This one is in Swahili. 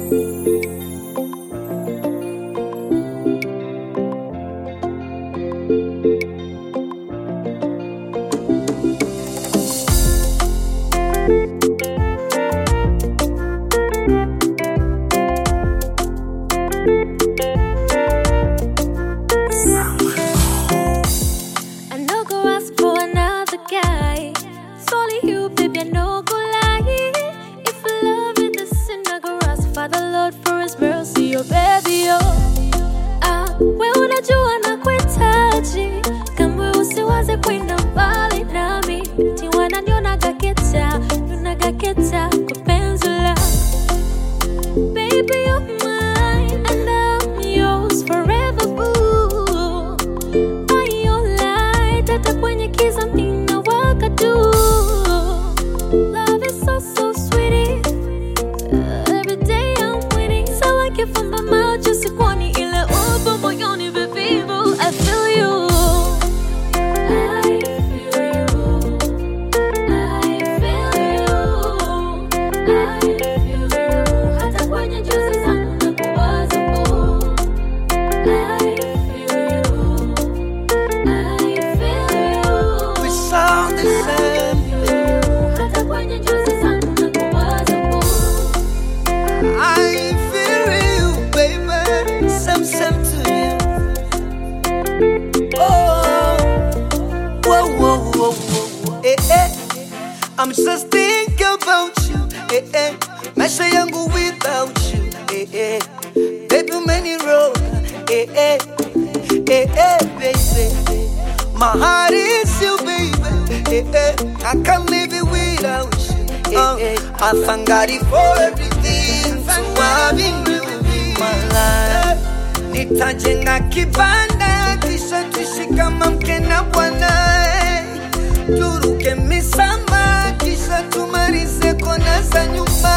I'm just thinking about you, maisha yangu without you, baby many road, baby. My heart is you, baby, I can't live it without you, I thank God for everything, for having you in my life. Nitajenga kibanda, kisha tuishi kama mke na bwana, turuke misamba, kisha tumalize kona za nyuma.